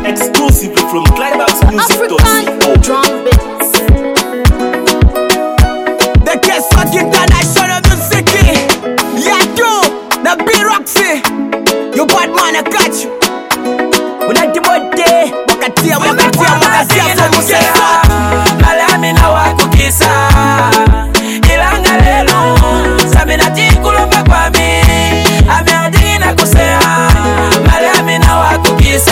exclusively from climaxmusic.co. African drum beats. The case of international music. Yeah, yo, the B-Roxy. You bad man, I got you. Unatimote, wakatia Malami na wakukisa Ilanga lelo Samina tikulomba kwa mi Ameadina kusea Malami na wakukisa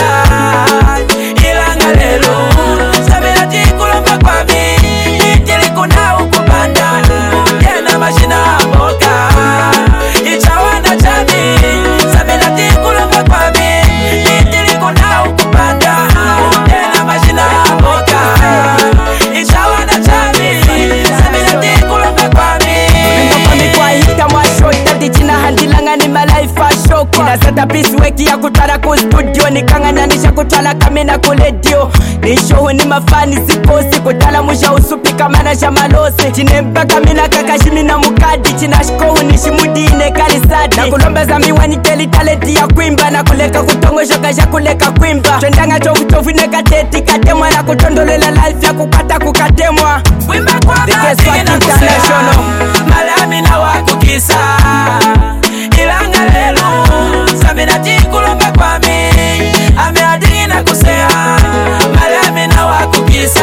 Ilanga lelo Samina tikulomba kwa mi Nitili kuna ukupanda Tena mashina mboka Ichawana chami Samina tikulomba kwa mi Nitili kuna ukupanda Tena mashina mboka Ichawana chami Samina tikulomba kwa mi kwa hita mwashota Dijina handilanga ni malaifa shoko Naseta pisi weki ya kutara ku studio Nikanganyanisha kutala kamina kuledio Nishohu ni mafani sikosi Kutala musha usupi kamana shamalosi Chinemba kamina kakashimina mukadi Chinashikohu nishimudine karisadi Na kulombeza miwani keli talenti ya kuimba Na kuleka kutongosho kasha kuleka kuimba Twendanga chofu neka teti katemwa Na kutondolela life ya kukata kukatemwa Wimba kwa mazi na kusema Malami na wakukisa Ilanga lelo Samina tikulomba kwa mi Ameadina kusea Malami na wakukisa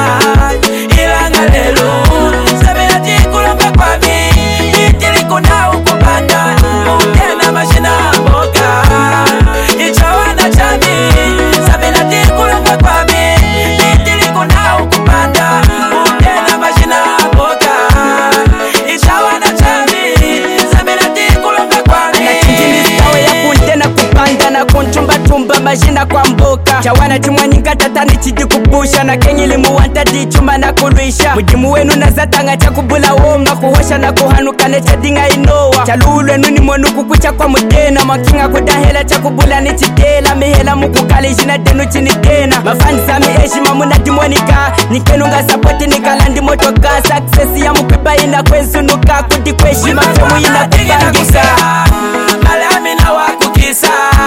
Ilanga lelo Samina tikulomba kwa mi Nitili kuna ukupanda Tena mashina mboka Ichawana chami Samina tikulomba kwa mi Nitili kuna ukupanda Tena mashina mboka Ichawana chami Samina tikulomba kwa mi Anachinjilistawe ya kuntena kupanda Na kunchumba tumba majina kwa mboka Chawana chimwanyinga tatani chidi kupusha Na kenyili muwanta di chuma na kulisha Mujimu wenu na zatanga chakubula woma Kuhosha na kuhanuka ne chadinga inowa Chalulu enu ni mwonu kukucha kwa mutena Makinga kudahela chakubula ni chitela Mihela mukukali jina denu chini tena Mafani sami eshima muna dimwanika Nikenunga sapoti nikalandi motoka Success ya mukwiba ina kwensunuka Kudi kweshima femu ina kupangisa Malami na wakukisa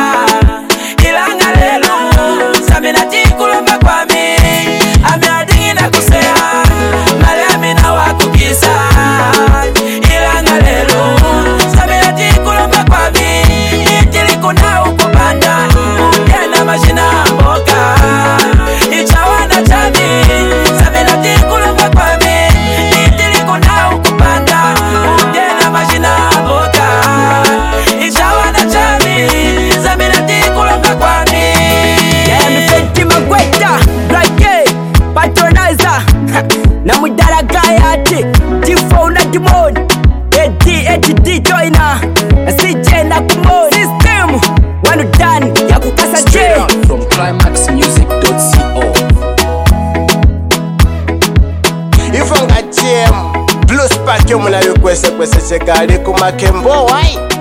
Ilanga lelo Samina tikulomba kwa mi Ameadina kusea Malami na wakukisa Ilanga lelo Samina tikulomba kwa mi Nitili kuna ukupanda Tena mashina mboka Ichawana chami Samina tikulomba kwa mi Nitili kuna ukupanda Tena mashina mboka Ichawana chami Samina tikulomba kwa mi Yeah, mi fenti magweta Brake, patronizer Na mudara gayati Tifo na dimoni HD joiner Na CJ na kumoni System Wanu dani ya kukasa J From climaxmusic.co. Ifanga TM Blues Park yo muna request kwese chekali kumakembo wai